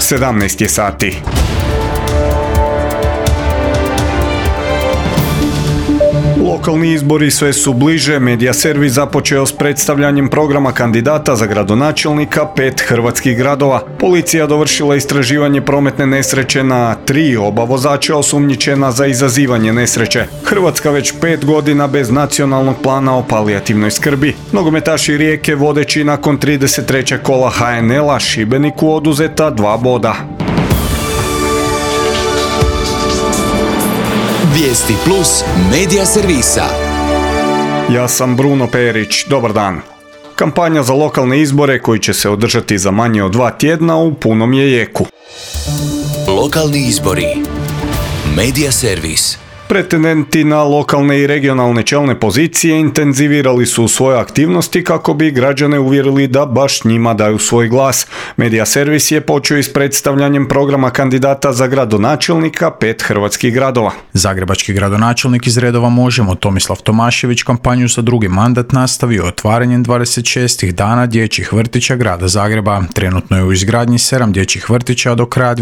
17 je sati. Lokalni izbori sve su bliže. Medija servis započeo s predstavljanjem programa kandidata za gradonačelnika 5 hrvatskih gradova. Policija dovršila istraživanje prometne nesreće na 3 oba vozača osumnjičena za izazivanje nesreće. Hrvatska već 5 godina bez nacionalnog plana o palijativnoj skrbi. Nogometaši Rijeke vodeći nakon 33. kola HNL-a Šibeniku oduzeta 2 boda. Vijesti plus medija servisa. Ja sam Bruno Perić, dobar dan. Kampanja za lokalne izbore koji će se održati za manje od 2 tjedna u punom je jeku. Lokalni izbori. Medija servis. Pretendenti na lokalne i regionalne čelne pozicije intenzivirali su svoje aktivnosti kako bi građane uvjerili da baš njima daju svoj glas. Medija servis je počeo i s predstavljanjem programa kandidata za gradonačelnika 5 hrvatskih gradova. Zagrebački gradonačelnik iz redova Možemo Tomislav Tomašević kampanju za drugi mandat nastavio otvaranjem 26 dana dječjih vrtića grada Zagreba. Trenutno je u izgradnji 7 dječjih vrtića, a do kraja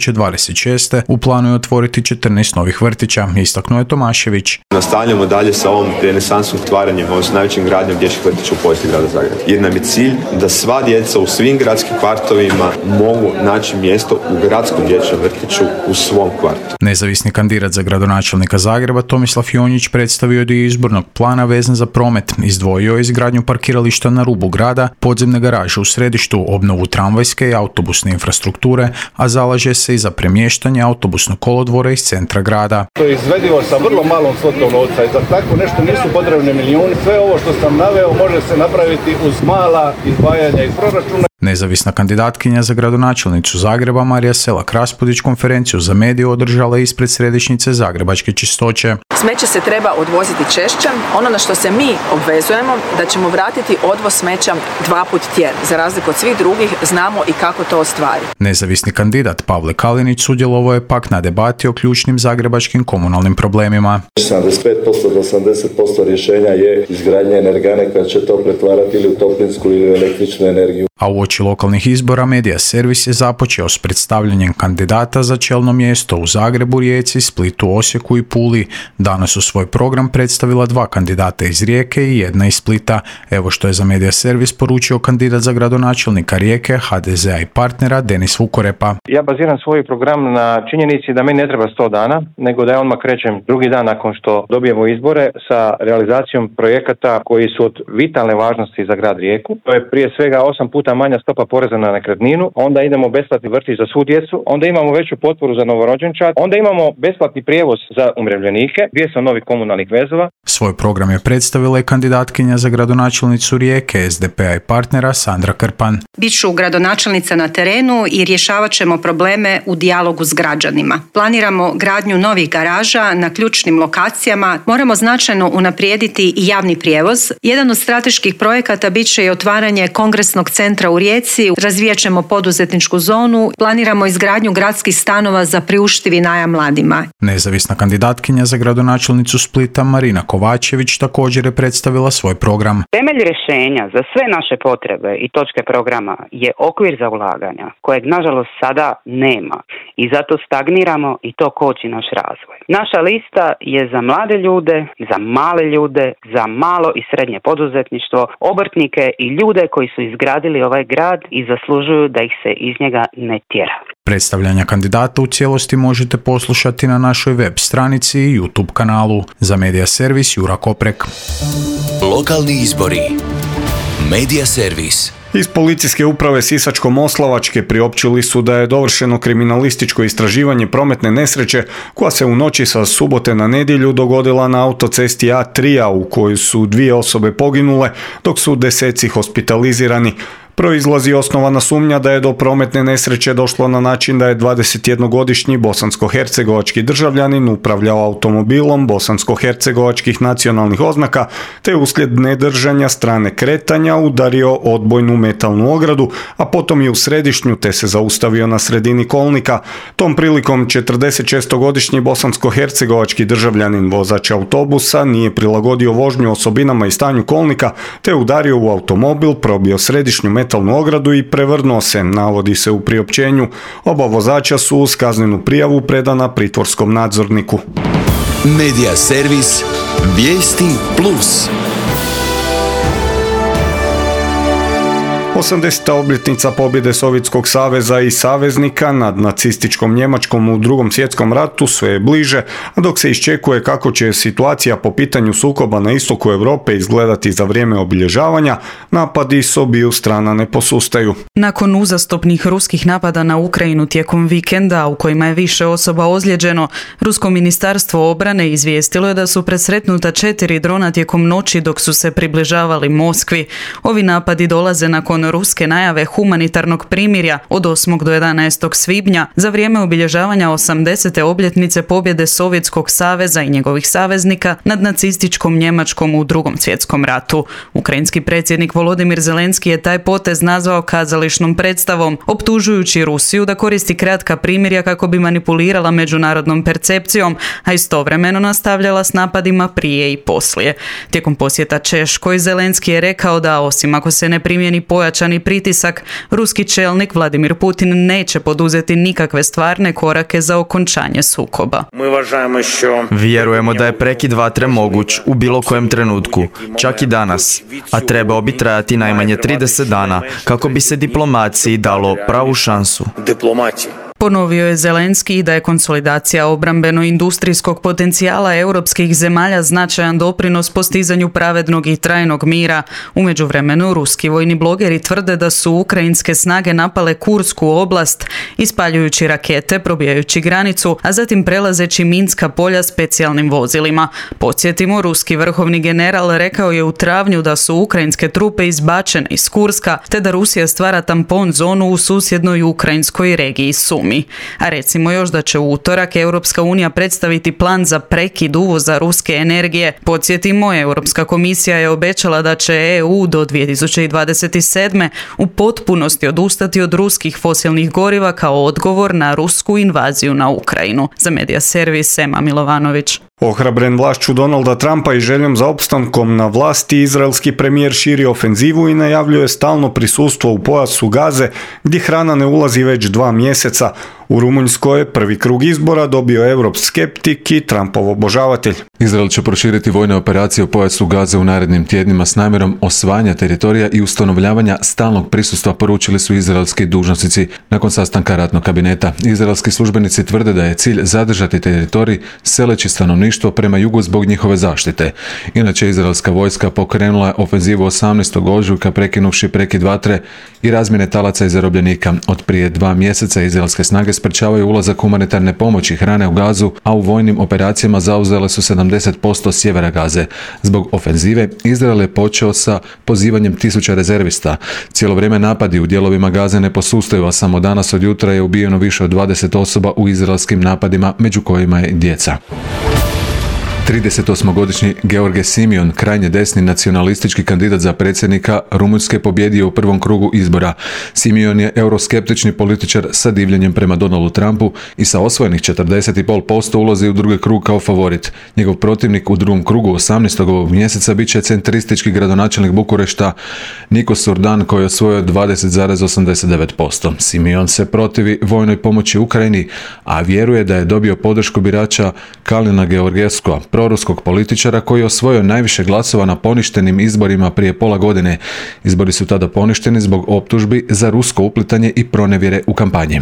2026. u planu je otvoriti 14 novih vrtića. Istaknuo je Tomašević. Nastavljamo dalje sa ovom renesansnom otvaranjem, s najvećim gradnjom dječjih vrtića u povijesti grada Zagreba. Jer nam je cilj da sva djeca u svim gradskim kvartovima mogu naći mjesto u gradskom dječjem vrtiću u svom kvartu. Nezavisni kandidat za gradonačelnika Zagreba Tomislav Jonjić predstavio je dio izbornog plana vezan za promet. Izdvojio je izgradnju parkirališta na rubu grada, podzemne garaže u središtu, obnovu tramvajske i autobusne infrastrukture, a zalaže se i za premještanje autobusnog kolodvora iz centra grada. To je izvedivo sa vrlo malom svotom novca i za tako nešto nisu potrebni milijuni. Sve ovo što sam naveo može se napraviti uz mala izdvajanja iz proračuna. Nezavisna kandidatkinja za gradonačelnicu Zagreba Marija Selak-Raspudić konferenciju za medije održala ispred središnjice Zagrebačke čistoće. Smeće se treba odvoziti češće. Ono na što se mi obvezujemo da ćemo vratiti odvoz smeća 2 puta tjedno. Za razliku od svih drugih znamo i kako to ostvariti. Nezavisni kandidat Pavle Kalinić sudjelovao je pak na debati o ključnim zagrebačkim komunalnim problemima. 75% do 80% rješenja je izgradnja energane koja će to pretvarati ili u toplinsku ili u električnu energiju. A uoči lokalnih izbora Medija servis je započeo s predstavljanjem kandidata za čelno mjesto u Zagrebu, Rijeci, Splitu, Osijeku i Puli. Danas su svoj program predstavila 2 kandidata iz Rijeke i 1 iz Splita. Evo što je za Medija servis poručio kandidat za gradonačelnika Rijeke, HDZ-a i partnera Denis Vukorepa. Ja baziram svoj program na činjenici da meni ne treba 100 dana, nego da ja odmah krećem drugi dan nakon što dobijemo izbore sa realizacijom projekata koji su od vitalne važnosti za grad Rijeku. To je prije svega 8 puta manja stopa poreza na nekretninu, onda idemo besplatni vrtić za svu djecu, onda imamo veću potporu za novorođenčad, onda imamo besplatni prijevoz za umirovljenike, 200 novih komunalnih vezova. Svoj program je predstavila i kandidatkinja za gradonačelnicu Rijeke, SDP-a i partnera Sandra Krpan. Biću gradonačelnica na terenu i rješavat ćemo probleme u dijalogu s građanima. Planiramo gradnju novih garaža na ključnim lokacijama, moramo značajno unaprijediti i javni prijevoz. Jedan od strateških projekata bit će i otvaranje kongresnog centra u Rijeci, razvijat ćemo poduzetničku zonu, planiramo izgradnju gradskih stanova za priuštivi najam mladima. Nezavisna kandidatkinja za gradonačelnicu Splita Marina Kovačević također je predstavila svoj program. Temelj rješenja za sve naše potrebe i točke programa je okvir za ulaganja, kojeg nažalost sada nema i zato stagniramo i to koči naš razvoj. Naša lista je za mlade ljude, za male ljude, za malo i srednje poduzetništvo, obrtnike i ljude koji su izgradili ovaj grad i zaslužuju da ih se iz njega ne tjera. Predstavljanja kandidata u cijelosti možete poslušati na našoj web stranici i YouTube kanalu. Za Medija servis Jura Koprek. Lokalni izbori. Medija servis. Iz policijske uprave Sisačko-moslavačke priopćili su da je dovršeno kriminalističko istraživanje prometne nesreće koja se u noći sa subote na nedjelju dogodila na autocesti A3 u kojoj su 2 osobe poginule, dok su 10 hospitalizirani. Proizlazi osnovana sumnja da je do prometne nesreće došlo na način da je 21-godišnji bosansko-hercegovački državljanin upravljao automobilom bosansko-hercegovačkih nacionalnih oznaka, te uslijed nedržanja strane kretanja udario odbojnu metalnu ogradu, a potom i u središnju te se zaustavio na sredini kolnika. Tom prilikom 46-godišnji bosansko-hercegovački državljanin vozač autobusa nije prilagodio vožnju osobinama i stanju kolnika, te udario u automobil, probio središnju metalnu metalnu ogradu i prevrnuo se, navodi se u priopćenju. Oba vozača su uz kaznenu prijavu predana pritvorskom nadzorniku. Medija servis Vijesti Plus. 80. obljetnica pobjede Sovjetskog saveza i saveznika nad nacističkom Njemačkom u Drugom svjetskom ratu sve je bliže, a dok se iščekuje kako će situacija po pitanju sukoba na istoku Europe izgledati za vrijeme obilježavanja, napadi s obiju strana ne posustaju. Nakon uzastopnih ruskih napada na Ukrajinu tijekom vikenda, u kojima je više osoba ozlijeđeno, Rusko ministarstvo obrane izvijestilo je da su presretnuta 4 drona tijekom noći dok su se približavali Moskvi. Ovi napadi dolaze nakon ruske najave humanitarnog primirja od 8. do 11. svibnja za vrijeme obilježavanja 80. obljetnice pobjede Sovjetskog saveza i njegovih saveznika nad nacističkom Njemačkom u Drugom svjetskom ratu. Ukrajinski predsjednik Volodimir Zelenski je taj potez nazvao kazališnom predstavom, optužujući Rusiju da koristi kratka primirja kako bi manipulirala međunarodnom percepcijom, a istovremeno nastavljala s napadima prije i poslije. Tijekom posjeta Češkoj, Zelenski je rekao da osim ako se ne primjeni pojačani pritisak, ruski čelnik Vladimir Putin neće poduzeti nikakve stvarne korake za okončanje sukoba. Vjerujemo da je prekid vatre moguć u bilo kojem trenutku, čak i danas, a trebao bi trajati najmanje 30 dana kako bi se diplomaciji dalo pravu šansu. Ponovio je Zelenski da je konsolidacija obrambeno-industrijskog potencijala europskih zemalja značajan doprinos postizanju pravednog i trajnog mira. U međuvremenu, ruski vojni blogeri tvrde da su ukrajinske snage napale Kursku oblast, ispaljujući rakete, probijajući granicu, a zatim prelazeći minska polja specijalnim vozilima. Podsjetimo, ruski vrhovni general rekao je u travnju da su ukrajinske trupe izbačene iz Kurska, te da Rusija stvara tampon zonu u susjednoj ukrajinskoj regiji Sumi. A recimo još da će u utorak Europska unija predstaviti plan za prekid uvoza ruske energije. Podsjetimo, Europska komisija je obećala da će EU do 2027. u potpunosti odustati od ruskih fosilnih goriva kao odgovor na rusku invaziju na Ukrajinu. Za Medija servis Ema Milovanović. Ohrabren vlašću Donalda Trumpa i željom za opstankom na vlasti, izraelski premijer širi ofenzivu i najavljuje stalno prisustvo u pojasu Gaze, gdje hrana ne ulazi već 2 mjeseca. U Rumunjskoj prvi krug izbora dobio euroskeptik i Trumpov obožavatelj. Izrael će proširiti vojne operacije u pojasu Gaze u narednim tjednima s namjerom osvajanja teritorija i ustanovljavanja stalnog prisustva, poručili su izraelski dužnosnici nakon sastanka ratnog kabineta. Izraelski službenici tvrde da je cilj zadržati teritorij seleći stanovništvo prema jugu zbog njihove zaštite. Inače, izraelska vojska pokrenula je ofenzivu 18. ožujka prekinuvši prekid vatre i razmjene talaca i zarobljenika. Od prije 2 mjeseca izraelske snage sprečavaju ulazak humanitarne pomoći i hrane u Gazu, a u vojnim operacijama zauzele su 70% sjevera Gaze. Zbog ofenzive, Izrael je počeo sa pozivanjem 1000 rezervista. Cijelo vrijeme napadi u dijelovima Gaze ne posustaju, a samo danas od jutra je ubijeno više od 20 osoba u izraelskim napadima, među kojima je djeca. 38-godišnji George Simion, krajnje desni nacionalistički kandidat za predsjednika Rumunjske, pobjedio u prvom krugu izbora. Simion je euroskeptični političar sa divljenjem prema Donaldu Trumpu i sa osvojenih 40,5% ulazi u drugi krug kao favorit. Njegov protivnik u drugom krugu 18. ovog mjeseca bit će centristički gradonačelnik Bukurešta Nikos Urdan, koji je osvojio 20,89%. Simion se protivi vojnoj pomoći Ukrajini, a vjeruje da je dobio podršku birača Kalina Georgijevskog, proruskog političara koji je osvojio najviše glasova na poništenim izborima prije pola godine. Izbori su tada poništeni zbog optužbi za rusko uplitanje i pronevjere u kampanji.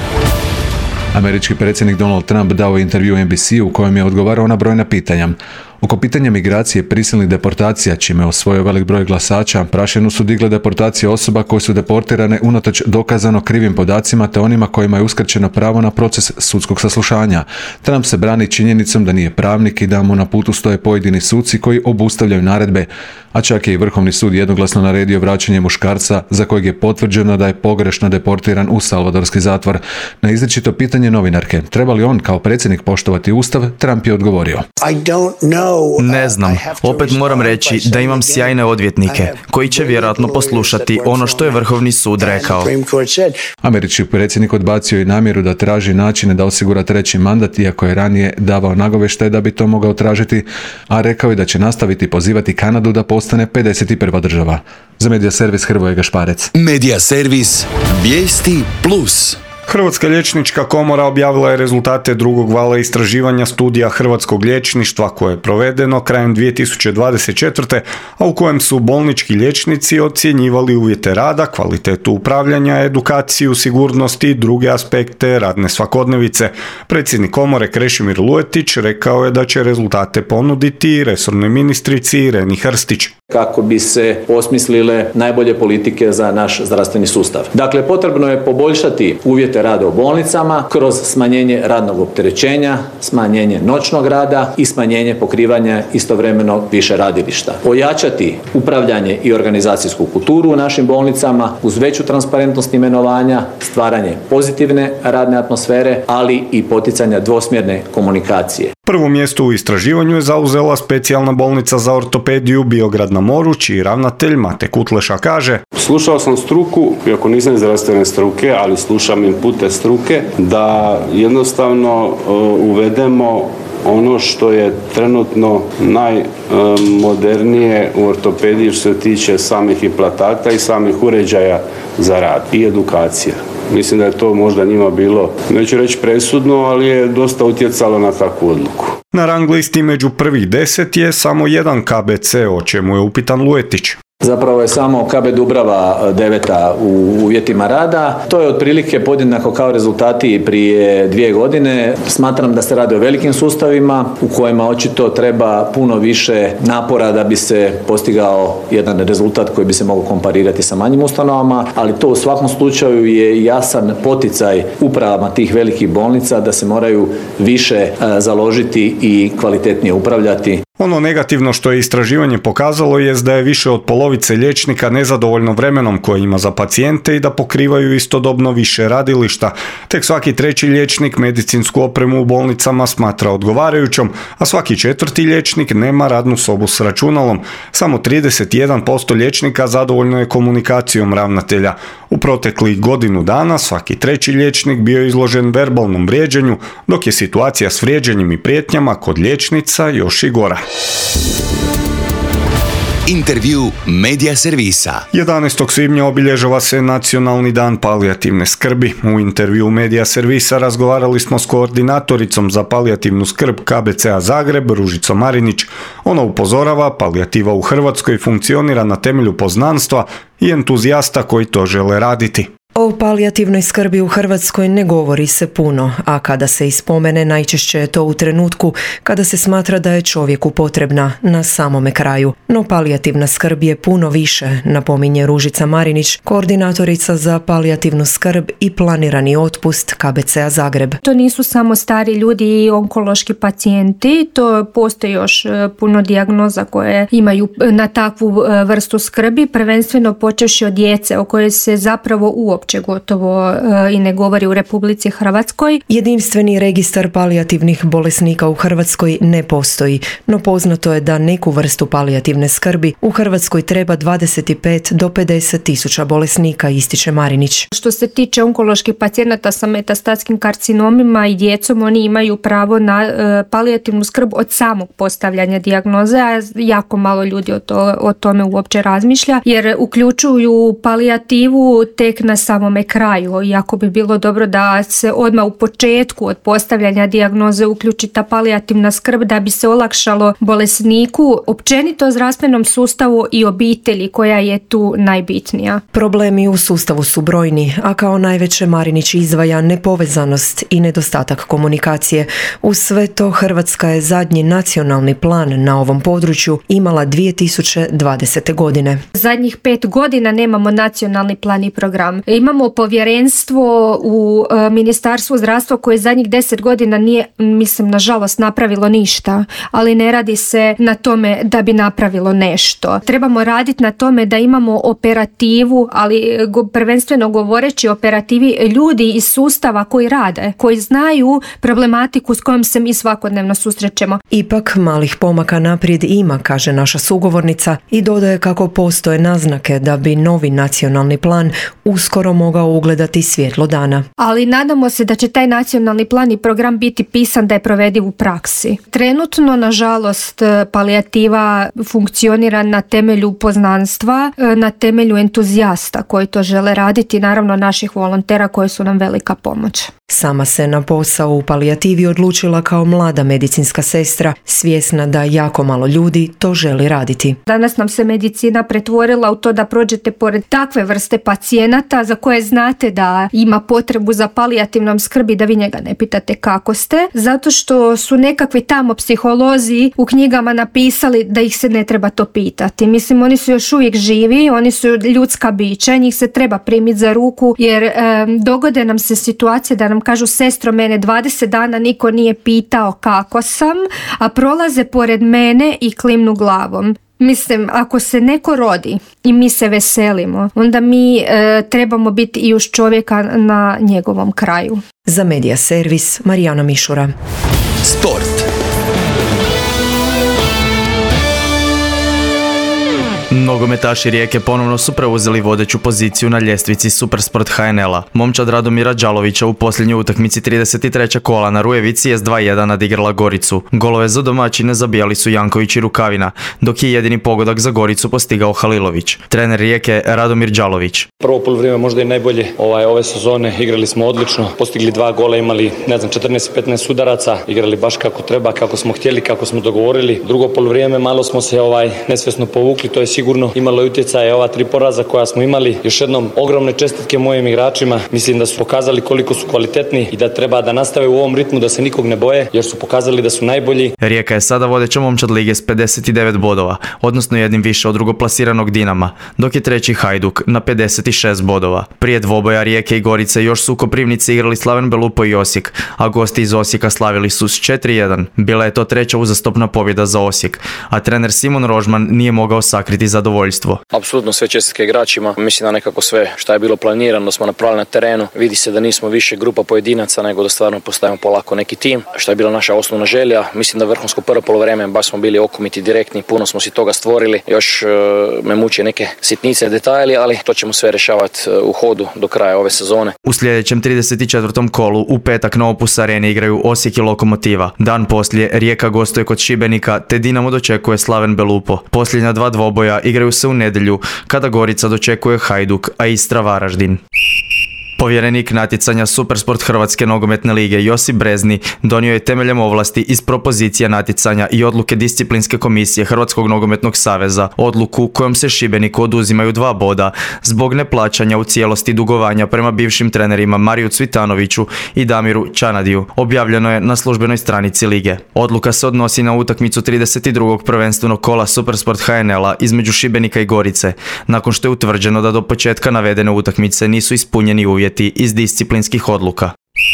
Američki predsjednik Donald Trump dao je intervju NBC-u u kojem je odgovarao na brojna pitanja. Oko pitanja migracije, prisilnih deportacija, čime je osvojio velik broj glasača, prašinu su digle deportacije osoba koje su deportirane unatoč dokazano krivim podacima te onima kojima je uskraćeno pravo na proces sudskog saslušanja. Trump se brani činjenicom da nije pravnik i da mu na putu stoje pojedini suci koji obustavljaju naredbe, a čak je i Vrhovni sud jednoglasno naredio vraćanje muškarca za kojeg je potvrđeno da je pogrešno deportiran u salvadorski zatvor. Na izričito pitanje novinarke, treba li on kao predsjednik poštovati ustav, Trump je odgovorio: I don't know Ne znam, opet moram reći da imam sjajne odvjetnike koji će vjerojatno poslušati ono što je Vrhovni sud rekao. Američki predsjednik odbacio i namjeru da traži načine da osigura treći mandat, iako je ranije davao nagovještaj da bi to mogao tražiti, a rekao je da će nastaviti pozivati Kanadu da postane 51. država. Za Medija servis Hrvoje Gašparec. Medija servis Vijesti plus. Hrvatska liječnička komora objavila je rezultate drugog vala istraživanja studija hrvatskog liječništva koje je provedeno krajem 2024. a u kojem su bolnički liječnici ocjenjivali uvjete rada, kvalitetu upravljanja, edukaciju, sigurnost i druge aspekte radne svakodnevice. Predsjednik komore Krešimir Lujetić rekao je da će rezultate ponuditi resornoj ministrici Ireni Hrstić. Kako bi se osmislile najbolje politike za naš zdravstveni sustav. Dakle, potrebno je poboljšati uvjete rada u bolnicama kroz smanjenje radnog opterećenja, smanjenje noćnog rada i smanjenje pokrivanja istovremeno više radilišta. Ojačati upravljanje i organizacijsku kulturu u našim bolnicama uz veću transparentnost imenovanja, stvaranje pozitivne radne atmosfere, ali i poticanja dvosmjerne komunikacije. Prvo mjesto u istraživanju je zauzela specijalna bolnica za ortopediju Biograd na Moru, čiji ravnatelj Mate Kutleša kaže: Slušao sam struku, iako nisam iz zdravstvene struke, ali slušam inpute struke, da jednostavno uvedemo ono što je trenutno najmodernije u ortopediji što se tiče samih implantata i samih uređaja za rad i edukacija. Mislim da je to možda njima bilo, neću reći presudno, ali je dosta utjecalo na takvu odluku. Na rang listi među prvih 10 je samo jedan KBC, o čemu je upitan Lujetić. Zapravo je samo KB Dubrava 9. u uvjetima rada. To je otprilike podjednako kao rezultati prije 2 godine. Smatram da se radi o velikim sustavima u kojima očito treba puno više napora da bi se postigao jedan rezultat koji bi se mogao komparirati sa manjim ustanovama, ali to u svakom slučaju je jasan poticaj upravama tih velikih bolnica da se moraju više založiti i kvalitetnije upravljati. Ono negativno što je istraživanje pokazalo je da je više od polovice liječnika nezadovoljno vremenom koje ima za pacijente i da pokrivaju istodobno više radilišta. Tek svaki 3. liječnik medicinsku opremu u bolnicama smatra odgovarajućom, a svaki 4. liječnik nema radnu sobu s računalom. Samo 31% liječnika zadovoljno je komunikacijom ravnatelja. U proteklih godinu dana svaki 3. liječnik bio izložen verbalnom vrijeđanju, dok je situacija s vrijeđanjem i prijetnjama kod liječnica još i gora. Intervju Medija servisa. 11. svibnja obilježava se Nacionalni dan palijativne skrbi. U intervju Medija servisa razgovarali smo s koordinatoricom za palijativnu skrb KBC-a Zagreb, Ružicom Marinić. Ona upozorava, palijativa u Hrvatskoj funkcionira na temelju poznanstva i entuzijasta koji to žele raditi. O palijativnoj skrbi u Hrvatskoj ne govori se puno, a kada se ispomene najčešće je to u trenutku kada se smatra da je čovjeku potrebna na samome kraju. No palijativna skrb je puno više, napominje Ružica Marinić, koordinatorica za palijativnu skrb i planirani otpust KBC-a Zagreb. To nisu samo stari ljudi i onkološki pacijenti, to postoji još puno dijagnoza koje imaju na takvu vrstu skrbi, prvenstveno počevši od djece o kojoj se zapravo uopće gotovo i ne govori u Republici Hrvatskoj. Jedinstveni registar palijativnih bolesnika u Hrvatskoj ne postoji, no poznato je da neku vrstu palijativne skrbi u Hrvatskoj treba 25 do 50 tisuća bolesnika, ističe Marinić. Što se tiče onkoloških pacijenata sa metastatskim karcinomima i djecom, oni imaju pravo na palijativnu skrb od samog postavljanja dijagnoze, a jako malo ljudi o tome uopće razmišlja, jer uključuju palijativu tek na samome kraju, iako bi bilo dobro da se odmah u početku od postavljanja dijagnoze uključi ta palijativna skrb da bi se olakšalo bolesniku, općenito zdravstvenom sustavu i obitelji koja je tu najbitnija. Problemi u sustavu su brojni, a kao najveće Marinić izdvaja nepovezanost i nedostatak komunikacije. Uz sve to Hrvatska je zadnji nacionalni plan na ovom području imala 2020. godine. Zadnjih 5 godina nemamo nacionalni plan i program. Imamo povjerenstvo u Ministarstvu zdravstva koje zadnjih 10 godina nije, mislim, nažalost napravilo ništa, ali ne radi se na tome da bi napravilo nešto. Trebamo raditi na tome da imamo operativu, ali prvenstveno govoreći o operativi ljudi iz sustava koji rade, koji znaju problematiku s kojom se mi svakodnevno susrećemo. Ipak malih pomaka naprijed ima, kaže naša sugovornica, i dodaje kako postoje naznake da bi novi nacionalni plan uskoro mogao ugledati svjetlo dana. Ali nadamo se da će taj nacionalni plan i program biti pisan da je provediv u praksi. Trenutno, nažalost, palijativa funkcionira na temelju poznanstva, na temelju entuzijasta koji to žele raditi, naravno naših volontera koji su nam velika pomoć. Sama se na posao u palijativi odlučila kao mlada medicinska sestra, svjesna da jako malo ljudi to želi raditi. Danas nam se medicina pretvorila u to da prođete pored takve vrste pacijenata za koje znate da ima potrebu za palijativnom skrbi, da vi njega ne pitate kako ste, zato što su nekakvi tamo psiholozi u knjigama napisali da ih se ne treba to pitati. Mislim, oni su još uvijek živi, oni su ljudska bića, njih se treba primiti za ruku, jer dogode nam se situacije da nam kažu: sestro, mene 20 dana niko nije pitao kako sam, a prolaze pored mene i klimnu glavom. Mislim, ako se neko rodi i mi se veselimo, onda mi trebamo biti i uz čovjeka na njegovom kraju. Za Medija servis, Marijana Mišura. Sport. Nogometaši Rijeke ponovno su preuzeli vodeću poziciju na ljestvici Supersport HNL-a. Momčad Radomira Đalovića u posljednjoj utakmici 33. kola na Rujevici je s 2:1 nadigrala Goricu. Golove za domaćine zabijali su Janković i Rukavina, dok je jedini pogodak za Goricu postigao Halilović. Trener Rijeke Radomir Đalović. Prvo poluvrijeme možda i najbolje ove sezone, igrali smo odlično, postigli 2 gola, imali 14-15 udaraca, igrali baš kako treba, kako smo htjeli, kako smo dogovorili. Drugo poluvrijeme malo smo se nesvjesno povukli, to je sigurno imalo utjecaje ova 3 poraza koja smo imali. Još jednom ogromne čestitke mojim igračima, mislim da su pokazali koliko su kvalitetni i da treba da nastave u ovom ritmu, da se nikog ne boje, jer su pokazali da su najbolji. Rijeka je sada vodeća momčad lige s 59 bodova, odnosno jednim više od drugoplasiranog Dinama, dok je treći Hajduk na 56 bodova. Prije dvoboja Rijeke i Gorice još su u Koprivnici igrali Slaven Belupo i Osijek, a gosti iz Osijeka slavili su s 4:1. Bila je to treća uzastopna pobjeda za Osijek, a trener Simon Rožman nije mogao sakriti zadovoljstvo. Apsolutno sve čestitke igračima. Mislim da nekako sve što je bilo planirano smo napravili na terenu. Vidi se da nismo više grupa pojedinaca, nego da stvarno postavimo polako neki tim, što je bila naša osnovna želja. Mislim da vrhunsko prvo poluvreme baš smo bili okomiti, direktni, puno smo si toga stvorili. Još me muče neke sitnice, detalji, ali to ćemo sve rješavati u hodu do kraja ove sezone. U sljedećem 34. kolu u petak na Opus Areni igraju Osijek i Lokomotiva. Dan poslije Rijeka gostuje kod Šibenika, te Dinamo dočekuje Slaven Belupo. Posljednja 2 dvoboja igraju se u nedjelju, kada Gorica dočekuje Hajduk, a Istra Varaždin. Povjerenik natjecanja Supersport Hrvatske nogometne lige Josip Brezni donio je temeljem ovlasti iz propozicija natjecanja i odluke disciplinske komisije Hrvatskog nogometnog saveza odluku kojom se Šibeniku oduzimaju 2 boda zbog neplaćanja u cijelosti dugovanja prema bivšim trenerima Mariju Cvitanoviću i Damiru Čanadiju. Objavljeno je na službenoj stranici lige. Odluka se odnosi na utakmicu 32. prvenstvenog kola Supersport HNL-a između Šibenika i Gorice, nakon što je utvrđeno da do početka navedene utakmice nisu ispunjeni uvjeti iz disciplinskih odluka.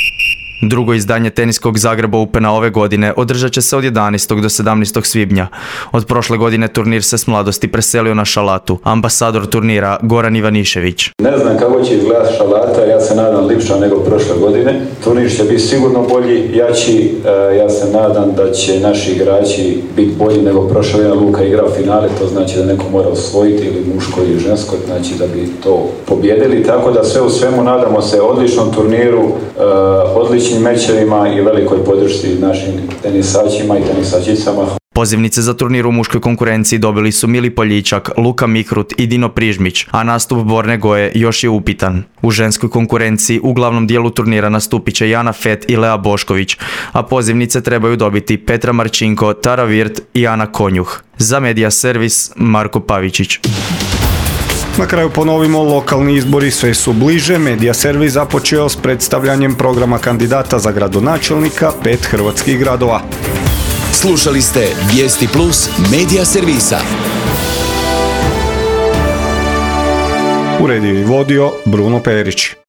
Drugo izdanje teniskog Zagreba Opena ove godine održat će se od 11. do 17. svibnja. Od prošle godine turnir se s mladosti preselio na Šalatu. Ambasador turnira Goran Ivanišević. Ne znam kako će izgledati Šalata, ja se nadam lipša nego prošle godine. Turnir će biti sigurno bolji, jači. Ja se nadam da će naši igrači biti bolji nego prošle godine. Luka igra finale, to znači da neko mora osvojiti ili muško ili žensko, znači da bi to pobjedili. Tako da sve u svemu nadamo se odličnom turniru, odličnim mečevima i velikoj podršci našim tenisačima i tenisačicama. Pozivnice za turnir u muškoj konkurenciji dobili su Mili Poljičak, Luka Mikrut i Dino Prižmić, a nastup Borne Goje još je upitan. U ženskoj konkurenciji u glavnom dijelu turnira nastupit će Jana Fet i Lea Bošković, a pozivnice trebaju dobiti Petra Marčinko, Tara Virt i Ana Konjuh. Za Medija servis Marko Pavičić. Na kraju ponovimo, lokalni izbori sve su bliže. Medija servis započeo s predstavljanjem programa kandidata za gradonačelnika 5 hrvatskih gradova. Slušali ste Vijesti Plus Medija servisa. Uredio i vodio Bruno Perić.